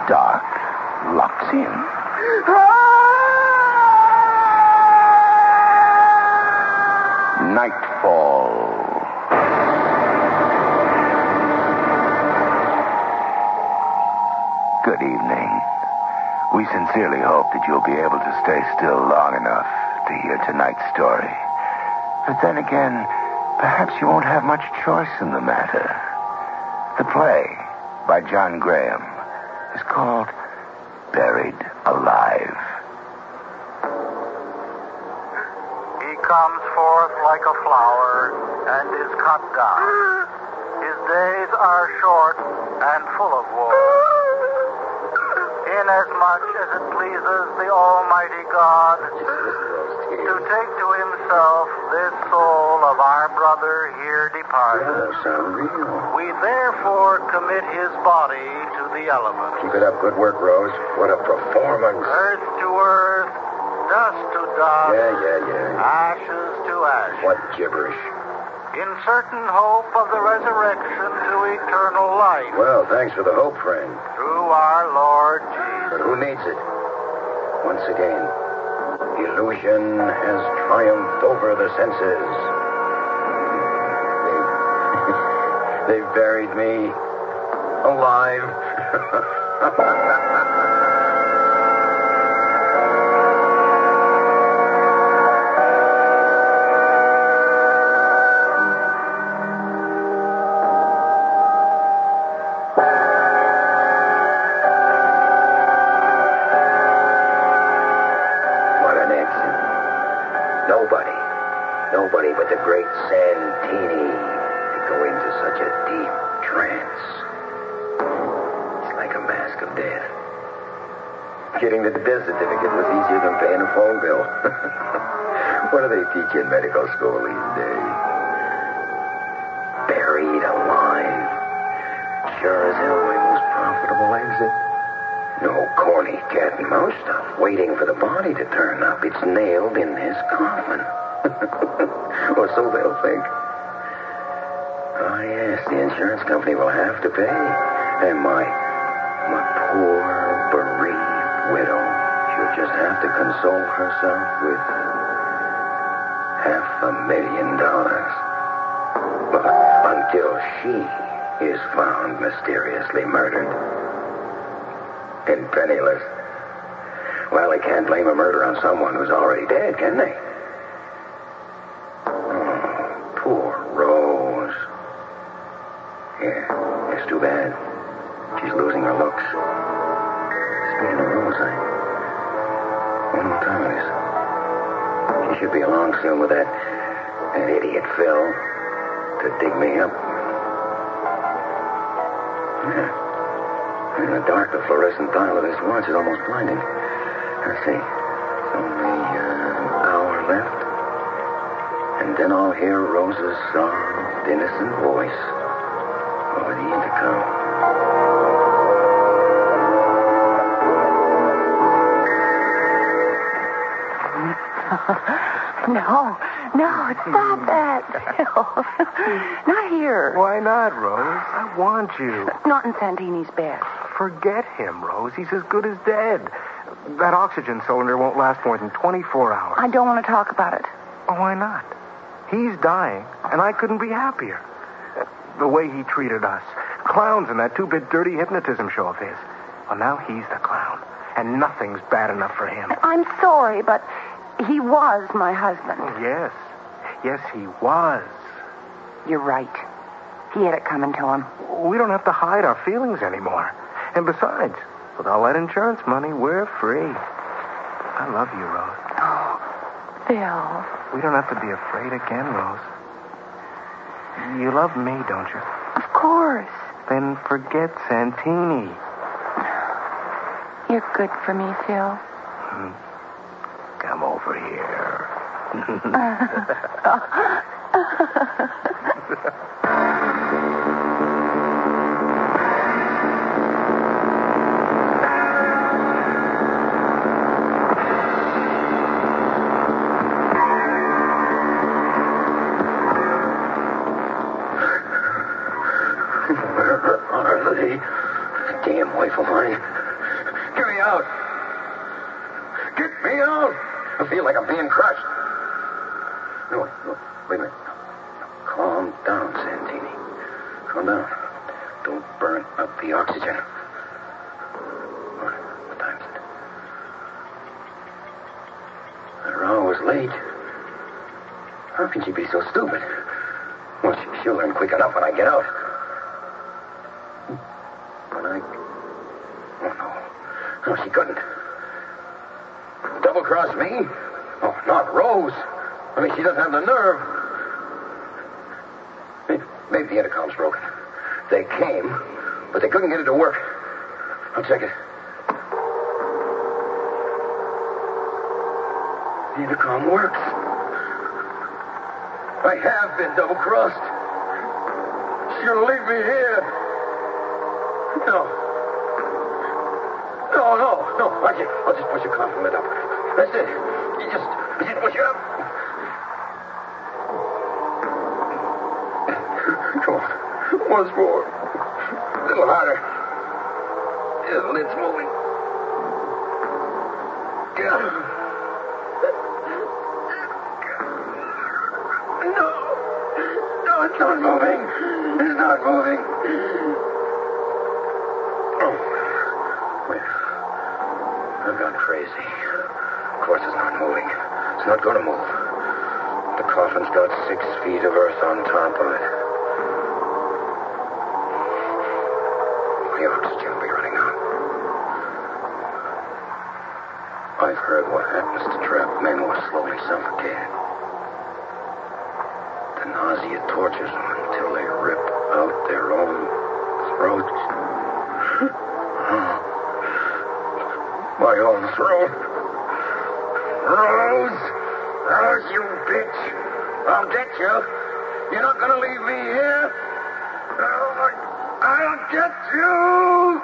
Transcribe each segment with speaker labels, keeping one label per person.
Speaker 1: dark locks in. Nightfall. Good evening. We sincerely hope that you'll be able to stay still long enough to hear tonight's story. But then again, perhaps you won't have much choice in the matter. The play, by John Graham, is called Buried Alive.
Speaker 2: He comes forth like a flower and is cut down. His days are short and full of woe. Inasmuch as it pleases the Almighty God to take to himself this soul of our brother here departed, we therefore commit his body to the elements.
Speaker 3: Keep it up. Good work, Rose. What a performance.
Speaker 2: Earth to earth, dust to dust,
Speaker 3: Yeah.
Speaker 2: ashes to ashes.
Speaker 3: What gibberish.
Speaker 2: In certain hope of the resurrection to eternal life.
Speaker 3: Well, thanks for the hope, friend.
Speaker 2: Through our Lord Jesus.
Speaker 3: But who needs it? Once again, illusion has triumphed over the senses. They've buried me alive. Nobody but the great Santini could go into such a deep trance. It's like a mask of death. Getting the death certificate was easier than paying a phone bill. What do they teach you in medical school these days? Buried alive. Sure as hell my most profitable exit. No corny cat and mouse stuff waiting for the body to turn up. It's nailed in this coffin. Or so they'll think. Oh, yes, the insurance company will have to pay. And my poor, bereaved widow, she'll just have to console herself with $500,000. But until she is found mysteriously murdered and penniless. Well, they can't blame a murder on someone who's already dead, can they? Poor Rose. Yeah, it's too bad. She's losing her looks. Speaking of Rose, I wonder what time it is. She should be along soon with that idiot Phil to dig me up. Yeah. In the dark, the fluorescent dial of this watch is almost blinding. Let's see. It's only an hour left. And then I'll hear Rose's soft, innocent voice over the intercom.
Speaker 4: No, stop that, Phil. Not here.
Speaker 5: Why not, Rose? I want you.
Speaker 4: Not in Santini's bed.
Speaker 5: Forget him, Rose. He's as good as dead. That oxygen cylinder won't last more than 24 hours.
Speaker 4: I don't want to talk about it.
Speaker 5: Oh, why not? He's dying, and I couldn't be happier. The way he treated us. Clowns in that two-bit dirty hypnotism show of his. Well, now he's the clown, and nothing's bad enough for him.
Speaker 4: I'm sorry, but he was my husband.
Speaker 5: Yes. Yes, he was.
Speaker 4: You're right. He had it coming to him.
Speaker 5: We don't have to hide our feelings anymore. And besides, with all that insurance money, we're free. I love you, Rose.
Speaker 4: Oh, Phil.
Speaker 5: We don't have to be afraid again, Rose. You love me, don't you?
Speaker 4: Of course.
Speaker 5: Then forget Santini.
Speaker 4: You're good for me, Phil.
Speaker 1: Come over here.
Speaker 3: Where are they? Damn wife of mine. Get me out. Get me out. I feel like I'm being crushed. No, wait a minute. Calm down, Santini. Calm down. Don't burn up the oxygen. What time is it? Her hour was late. How can she be so stupid? Well, she'll learn quick enough when I get out. Oh, no, she couldn't. Double-cross me? Oh, not Rose. I mean, she doesn't have the nerve. Maybe the intercom's broken. They came, but they couldn't get it to work. I'll check it. The intercom works. I have been double-crossed. She'll leave me here. No. I'll just push your coffin lid up. That's it. You just push it up. Come on. Once more. A little harder. Yeah, the lid's moving. No, it's not moving. It's not moving. Oh, wait. I've gone crazy. Of course it's not moving. It's not going to move. The coffin's got 6 feet of earth on top of it. The oxygen will be running out. I've heard what happens to trapped men who are slowly suffocated. The nausea tortures them until they rip out their own throats. My own throat. Rose, you bitch. I'll get you. You're not going to leave me here. I'll get you.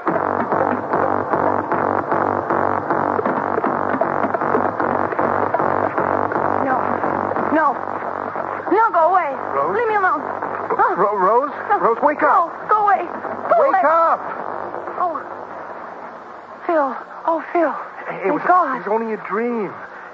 Speaker 4: No, go away.
Speaker 5: Rose?
Speaker 4: Leave me alone.
Speaker 5: Rose?
Speaker 4: No.
Speaker 5: Rose, wake up.
Speaker 4: No, go away.
Speaker 5: Wake up.
Speaker 4: Oh. Phil. Oh, Phil.
Speaker 5: It was
Speaker 4: God.
Speaker 5: only a dream.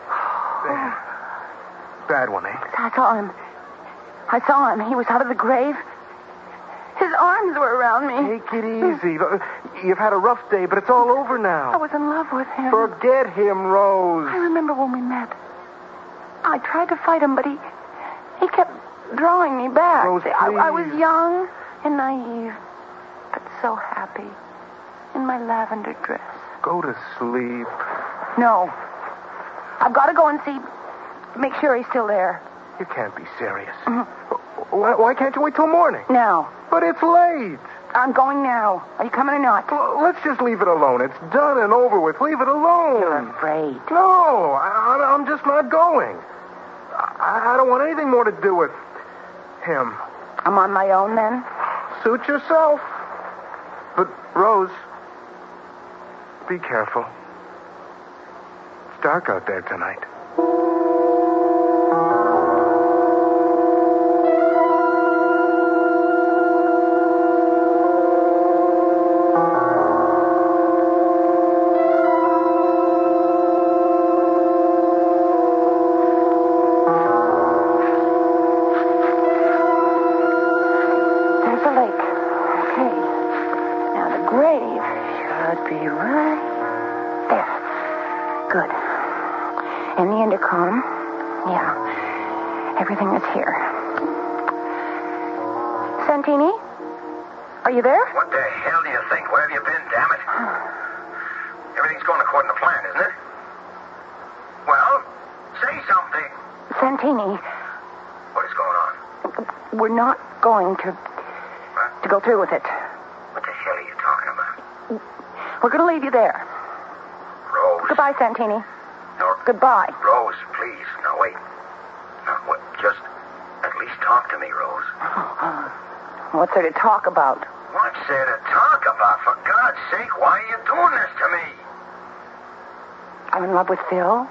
Speaker 5: Bad one, eh?
Speaker 4: I saw him. He was out of the grave. His arms were around me.
Speaker 5: Take it easy. You've had a rough day, but it's all over now.
Speaker 4: I was in love with him.
Speaker 5: Forget him, Rose.
Speaker 4: I remember when we met. I tried to fight him, but he kept drawing me back.
Speaker 5: Rose,
Speaker 4: I was
Speaker 5: please.
Speaker 4: young and naive, but so happy in my lavender dress.
Speaker 5: Go to sleep.
Speaker 4: No. I've got to go and make sure he's still there.
Speaker 5: You can't be serious.
Speaker 4: Mm-hmm.
Speaker 5: Why can't you wait till morning?
Speaker 4: Now.
Speaker 5: But it's late.
Speaker 4: I'm going now. Are you coming or not?
Speaker 5: Well, let's just leave it alone. It's done and over with. Leave it alone.
Speaker 4: You're afraid.
Speaker 5: No, I'm just not going. I don't want anything more to do with him.
Speaker 4: I'm on my own then?
Speaker 5: Suit yourself. But, Rose, be careful. It's dark out there tonight.
Speaker 4: And the intercom. Yeah. Everything is here. Santini? Are you there?
Speaker 3: What the hell do you think? Where have you been, damn it? Everything's going according to plan, isn't it? Well, say something.
Speaker 4: Santini.
Speaker 3: What is going on?
Speaker 4: We're not going to go through with it.
Speaker 3: What the hell are you talking about?
Speaker 4: We're going to leave you there.
Speaker 3: Rose.
Speaker 4: Goodbye, Santini.
Speaker 3: No.
Speaker 4: Goodbye.
Speaker 3: Rose, please. Now, wait. Now, what? Just at least talk to me, Rose.
Speaker 4: What's there to talk about?
Speaker 3: What's there to talk about? For God's sake, why are you doing this to me?
Speaker 4: I'm in love with Phil.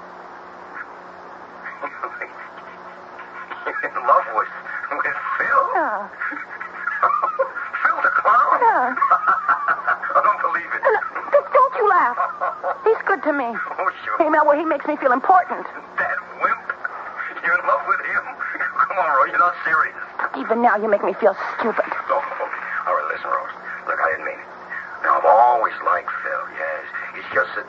Speaker 3: You're in love with Phil?
Speaker 4: Yeah.
Speaker 3: Phil the clown?
Speaker 4: Yeah.
Speaker 3: I don't believe it.
Speaker 4: Don't you laugh. laugh. He's good to me.
Speaker 3: Oh, sure.
Speaker 4: Hey, Mel, well, he makes me feel important.
Speaker 3: That wimp. You're in love with him? Come on, Rose. You're not serious.
Speaker 4: Even now, you make me feel stupid.
Speaker 3: Oh, okay. All right, listen, Rose. Look, I didn't mean it. Now, I've always liked Phil, yes. It's just that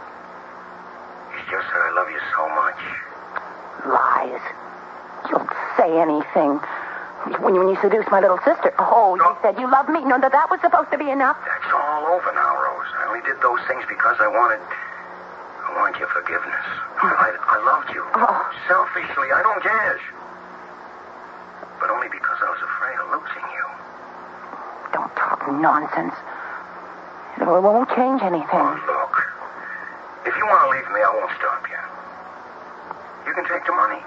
Speaker 3: I love you so much.
Speaker 4: Lies. You'll say anything. When you seduced my little sister, you said you loved me. No, that was supposed to be enough.
Speaker 3: That's all over now, Rose. I only did those things because I wanted your forgiveness. I loved you. Selfishly, I don't guess. But only because I was afraid of losing you.
Speaker 4: Don't talk nonsense. It won't change anything.
Speaker 3: Oh, look. If you want to leave me, I won't stop you. You can take the money.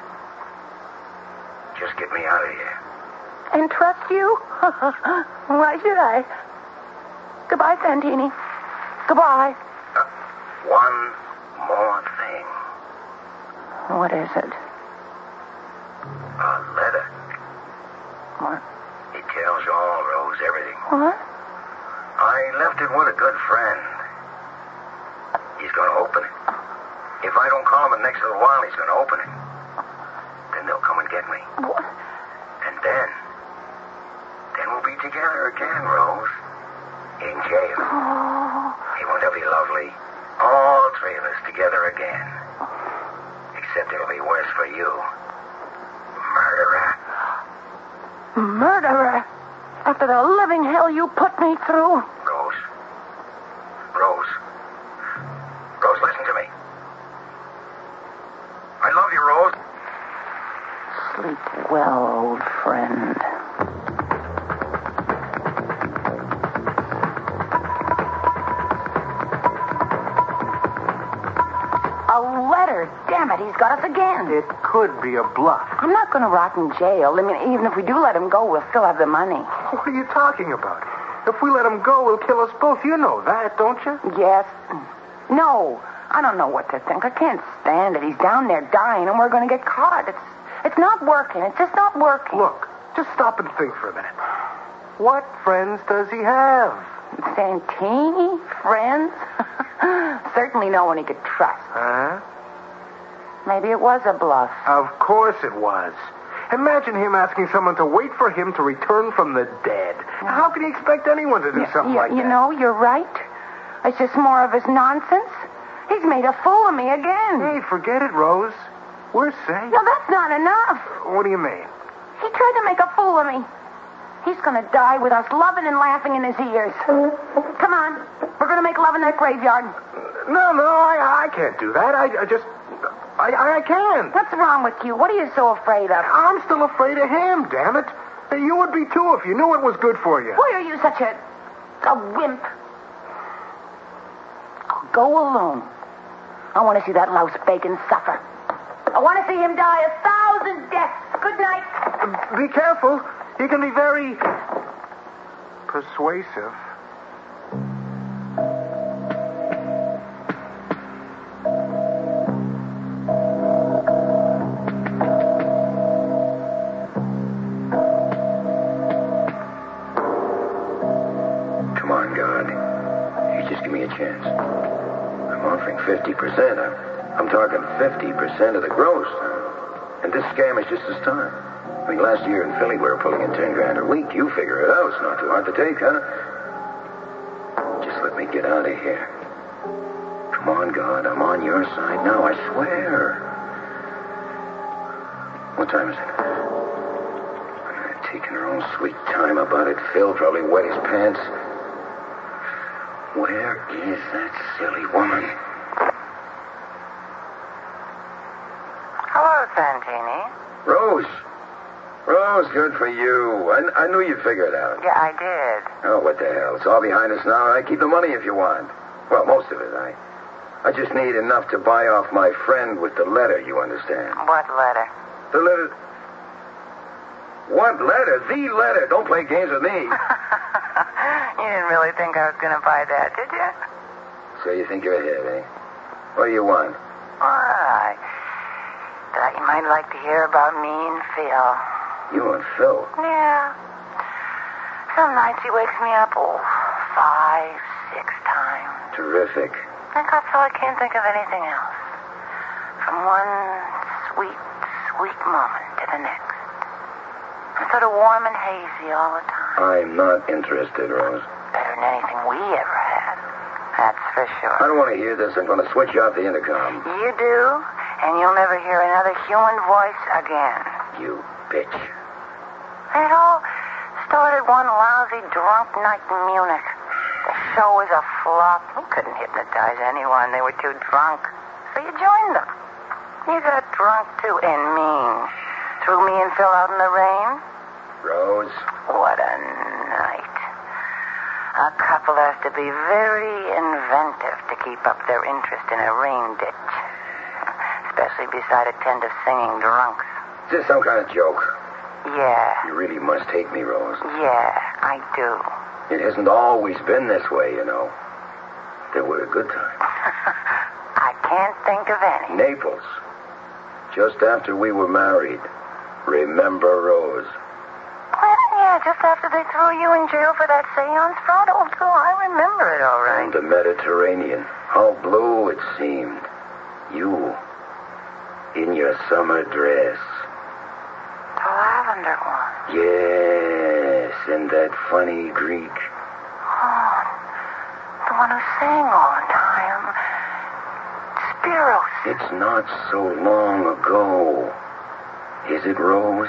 Speaker 3: Just get me out of here.
Speaker 4: And trust you? Why should I? Goodbye, Santini. Goodbye.
Speaker 3: One more thing.
Speaker 4: What is it?
Speaker 3: A letter.
Speaker 4: What?
Speaker 3: It tells you all, Rose, everything.
Speaker 4: What?
Speaker 3: I left it with a good friend. He's going to open it. If I don't call him in the next little while, he's going to open it. Then they'll come and get me.
Speaker 4: What?
Speaker 3: And then we'll be together again, Rose. In jail.
Speaker 4: Oh.
Speaker 3: Hey, won't that be lovely? All three of us together again. Except it'll be worse for you. Murderer.
Speaker 4: Murderer? After the living hell you put me through?
Speaker 3: Rose, listen to me. I love you, Rose.
Speaker 4: Sleep well, old friend. A letter. Damn it, he's got us again.
Speaker 5: It could be a bluff.
Speaker 4: I'm not going to rot in jail. I mean, even if we do let him go, we'll still have the money.
Speaker 5: What are you talking about? If we let him go, he'll kill us both. You know that, don't you?
Speaker 4: Yes. No. I don't know what to think. I can't stand it. He's down there dying, and we're going to get caught. It's not working. It's just not working.
Speaker 5: Look, just stop and think for a minute. What friends does he have?
Speaker 4: Santini? Friends? Certainly no one he could trust.
Speaker 5: Huh?
Speaker 4: Maybe it was a bluff.
Speaker 5: Of course it was. Imagine him asking someone to wait for him to return from the dead. How can he expect anyone to do something like that?
Speaker 4: You know, you're right. It's just more of his nonsense. He's made a fool of me again.
Speaker 5: Hey, forget it, Rose. We're safe.
Speaker 4: No, that's not enough.
Speaker 5: What do you mean?
Speaker 4: He tried to make a fool of me. He's going to die with us loving and laughing in his ears. Come on. We're going to make love in that graveyard.
Speaker 5: No, I can't do that. I can't.
Speaker 4: What's wrong with you? What are you so afraid of?
Speaker 5: I'm still afraid of him, damn it. You would be, too, if you knew it was good for you.
Speaker 4: Why are you such a wimp? I'll go alone. I want to see that louse bacon suffer. I want to see him die 1,000 deaths. Good night.
Speaker 5: Be careful. He can be very persuasive.
Speaker 3: Come on, God. You just give me a chance. I'm offering 50%. I'm talking 50% of the gross. And this scam is just the start. I mean, last year in Philly, we were pulling in $10,000 a week. You figure it out. It's not too hard to take, huh? Just let me get out of here. Come on, God. I'm on your side now, I swear. What time is it? Taking her own sweet time about it. Phil probably wet his pants. Where is that silly woman?
Speaker 4: Hello, Santini.
Speaker 3: Rose, good for you. I knew you'd figure it out.
Speaker 4: Yeah, I did.
Speaker 3: Oh, what the hell? It's all behind us now. I keep the money if you want. Well, most of it. I just need enough to buy off my friend with the letter, you understand?
Speaker 4: What letter?
Speaker 3: The letter... What letter? The letter. Don't play games with me.
Speaker 4: You didn't really think I was going to buy that, did you?
Speaker 3: So you think you're ahead, eh? What do you want?
Speaker 4: I thought you might like to hear about me and Phil.
Speaker 3: You and Phil?
Speaker 4: Yeah. Some nights he wakes me up, 5, 6 times.
Speaker 3: Terrific.
Speaker 4: So I can't think of anything else. From one sweet, sweet moment to the next. It's sort of warm and hazy all the time.
Speaker 3: I'm not interested, Rose.
Speaker 4: Better than anything we ever had. That's for sure.
Speaker 3: I don't want to hear this. I'm going to switch out the intercom.
Speaker 4: You do, and you'll never hear another human voice again.
Speaker 3: You bitch.
Speaker 4: It all started one lousy drunk night in Munich. The show was a flop. We couldn't hypnotize anyone. They were too drunk. So you joined them. You got drunk, too, and mean. Threw me and Phil out in the rain.
Speaker 3: Rose.
Speaker 4: What a night. A couple has to be very inventive to keep up their interest in a rain ditch. Especially beside attentive singing drunks.
Speaker 3: Is this some kind of joke?
Speaker 4: Yeah.
Speaker 3: You really must hate me, Rose.
Speaker 4: Yeah, I do.
Speaker 3: It hasn't always been this way, you know. There were a good time.
Speaker 4: I can't think of any.
Speaker 3: Naples. Just after we were married. Remember, Rose?
Speaker 4: Well, yeah, just after they threw you in jail for that seance fraud. Oh, I remember it all right.
Speaker 3: And the Mediterranean. How blue it seemed. You, in your summer dress.
Speaker 4: The lavender one.
Speaker 3: Yes, and that funny Greek.
Speaker 4: Oh, the one who sang all the time. Spiros.
Speaker 3: It's not so long ago. Is it, Rose?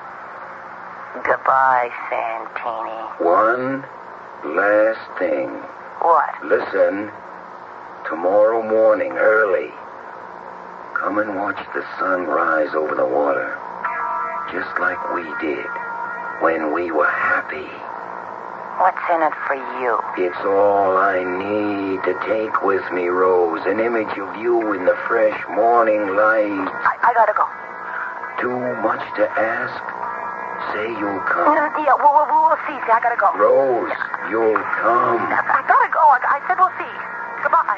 Speaker 4: Goodbye, Santini.
Speaker 3: One last thing.
Speaker 4: What?
Speaker 3: Listen. Tomorrow morning, early. Come and watch the sun rise over the water. Just like we did when we were happy.
Speaker 4: What's in it for you?
Speaker 3: It's all I need to take with me, Rose. An image of you in the fresh morning light.
Speaker 4: I gotta go.
Speaker 3: Too much to ask? Say you'll come.
Speaker 4: Yeah, we'll see. I gotta go.
Speaker 3: Rose, you'll come.
Speaker 4: I gotta go. I said we'll see. Goodbye.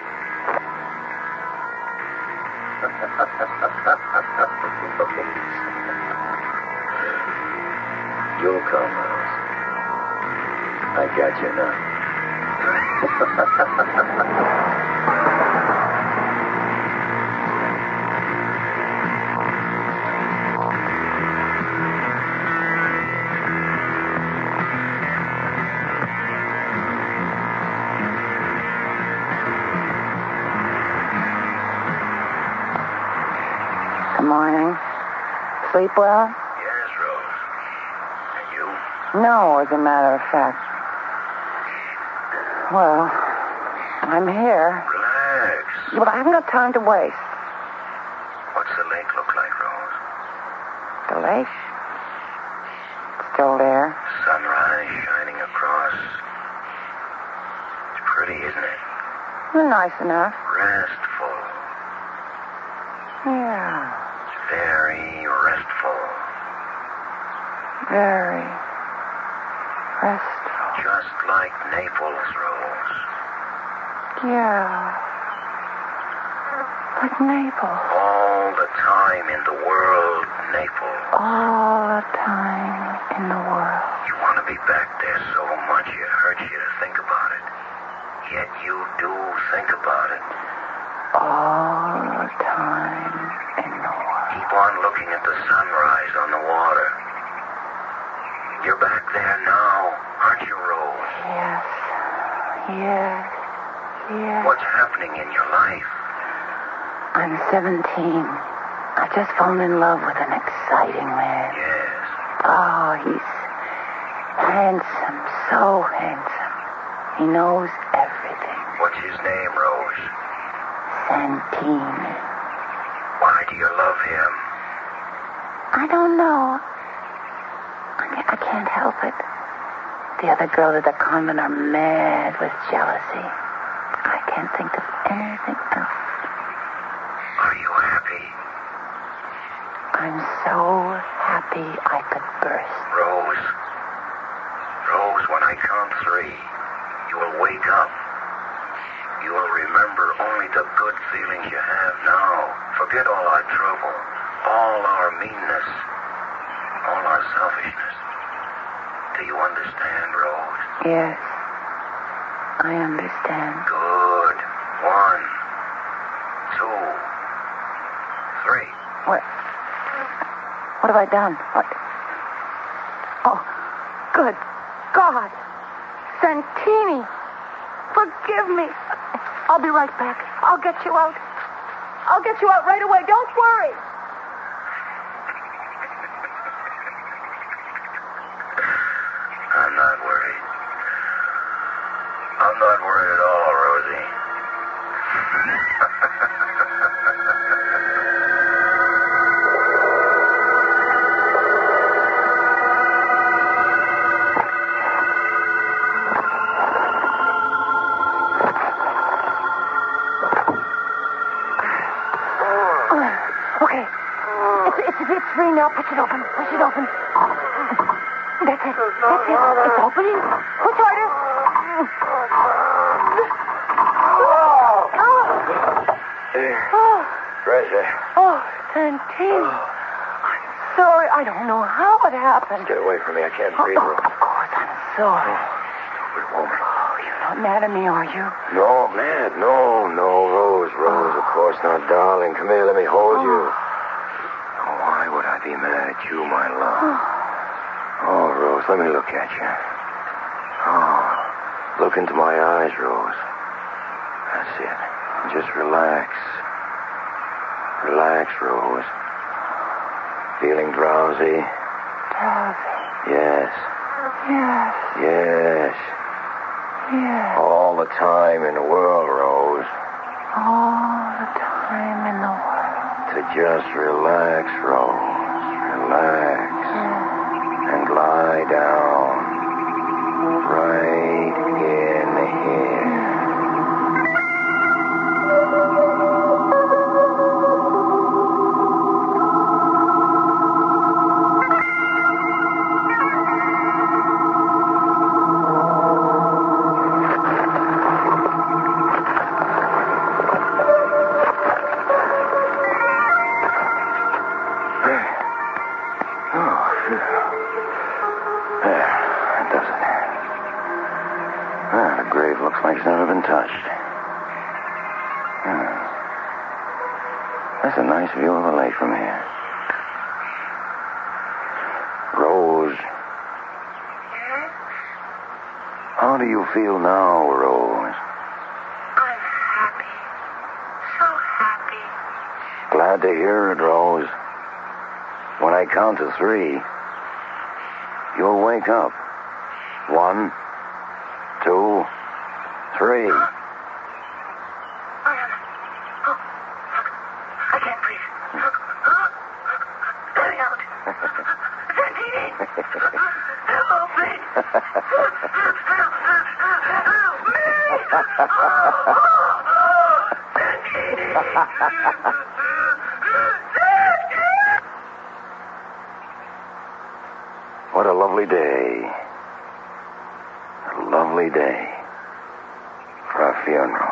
Speaker 3: You'll come, Rose. I got you now.
Speaker 4: Good morning. Sleep well?
Speaker 3: Yes, Rose. And you?
Speaker 4: No, as a matter of fact. Well, I'm here.
Speaker 3: Relax.
Speaker 4: But I haven't got time to waste.
Speaker 3: What's the lake look like, Rose?
Speaker 4: The lake? Still there?
Speaker 3: Sunrise shining across. It's pretty, isn't it?
Speaker 4: Nice enough.
Speaker 3: Restful.
Speaker 4: Yeah.
Speaker 3: It's very restful.
Speaker 4: Very restful.
Speaker 3: Just like Naples, Rose.
Speaker 4: Yeah. Like Naples.
Speaker 3: All the time in the world, Naples.
Speaker 4: All the time in the world.
Speaker 3: You want to be back there so much it hurts you to think about it. Yet you do think about it.
Speaker 4: All the time in the world.
Speaker 3: Keep on looking at the sunrise on the water. You're back there now, aren't you, Rose?
Speaker 4: Yes. Yes. Yes.
Speaker 3: What's happening in your life?
Speaker 4: I'm 17. I just fallen in love with an exciting man.
Speaker 3: Yes.
Speaker 4: Oh, he's handsome, so handsome. He knows everything.
Speaker 3: What's his name, Rose?
Speaker 4: Santini.
Speaker 3: Why do you love him?
Speaker 4: I don't know. I can't help it. The other girls at the convent are mad with jealousy. I can't think of anything else.
Speaker 3: Are you happy?
Speaker 4: I'm so happy I could burst.
Speaker 3: Rose. Rose, when I count 3, you will wake up. You will remember only the good feelings you have now. Forget all our trouble, all our meanness, all our selfishness. Do you understand, Rose?
Speaker 4: Yes, I understand.
Speaker 3: Good. 1.
Speaker 4: have I done? Oh, good God. Santini, forgive me. I'll be right back. I'll get you out. I'll get you out right away. Don't worry.
Speaker 3: I'm not worried. I'm not worried at all, Rosie.
Speaker 4: Okay. It's free now. Push it open. Push it open. That's it. It's opening. Push harder.
Speaker 3: There. Treasure.
Speaker 4: Oh, Santini. I'm sorry. I don't know how it happened.
Speaker 3: Get away from me. I can't breathe.
Speaker 4: Of course, I'm sorry.
Speaker 3: Stupid woman.
Speaker 4: Oh, you're not mad at me, are you?
Speaker 3: No, mad. No. Rose, of course not. Darling, come here. Let me hold you. Oh, why would I be mad at you, my love? Oh, Rose, let me look at you. Oh, look into my eyes, Rose. That's it. Just relax. Relax, Rose. Feeling drowsy?
Speaker 4: Drowsy.
Speaker 3: Yes.
Speaker 4: Yes.
Speaker 3: Yes.
Speaker 4: Yes.
Speaker 3: All the time in the world, Rose.
Speaker 4: All the time in the world.
Speaker 3: To just relax, Rose. Relax. And lie down. Right in here. It's never been touched. That's a nice view of the lake from here. Rose. How do you feel now, Rose?
Speaker 4: I'm happy. So happy.
Speaker 3: Glad to hear it, Rose. When I count to 3, you'll wake up. 1, 2, 3.
Speaker 4: I can't breathe. Let me out. Santini! Help me!
Speaker 3: What a lovely day. A lovely day. For a funeral.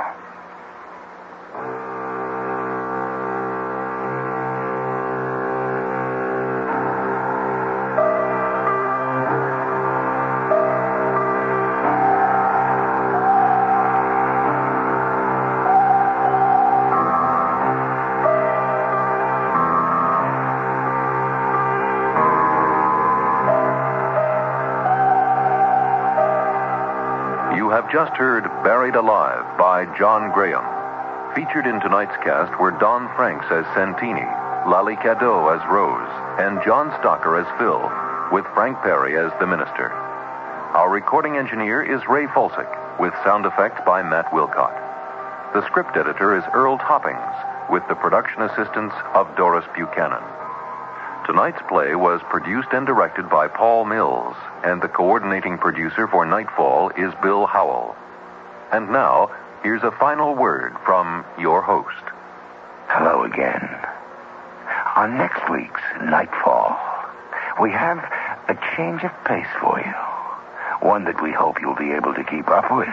Speaker 6: Just heard Buried Alive by John Graham. Featured in tonight's cast were Don Franks as Santini, Lally Cadeau as Rose, and John Stocker as Phil, with Frank Perry as the minister. Our recording engineer is Ray Folsick, with sound effects by Matt Wilcott. The script editor is Earl Toppings, with the production assistance of Doris Buchanan. Tonight's play was produced and directed by Paul Mills, and the coordinating producer for Nightfall is Bill Howell. And now, here's a final word from your host.
Speaker 1: Hello again. On next week's Nightfall, we have a change of pace for you. One that we hope you'll be able to keep up with.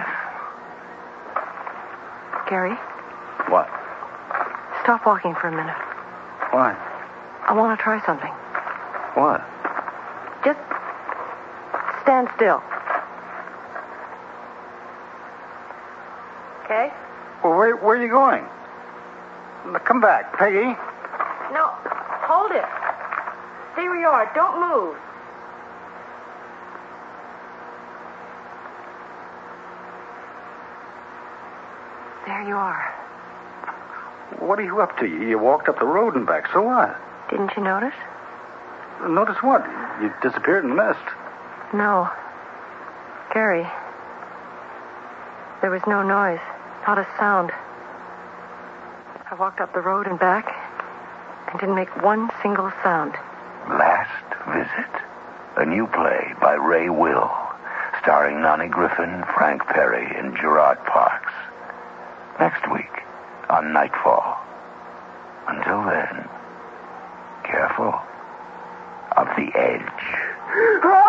Speaker 4: Gary?
Speaker 5: What?
Speaker 4: Stop walking for a minute.
Speaker 5: Why?
Speaker 4: I want to try something.
Speaker 5: What?
Speaker 4: Just stand still. Okay?
Speaker 5: Well, where are you going? Come back, Peggy.
Speaker 4: No, hold it.
Speaker 7: Stay where you are. Don't move. There you are.
Speaker 8: What are you up to? You walked up the road and back. So what?
Speaker 7: Didn't you notice?
Speaker 8: Notice what? You disappeared in the mist.
Speaker 7: No. Gary. There was no noise. Not a sound. I walked up the road and back and didn't make one single sound.
Speaker 1: Last Visit. A new play by Ray Will, starring Nani Griffin, Frank Perry, and Gerard Parks. Next week on Nightfall. Until then, careful of the edge.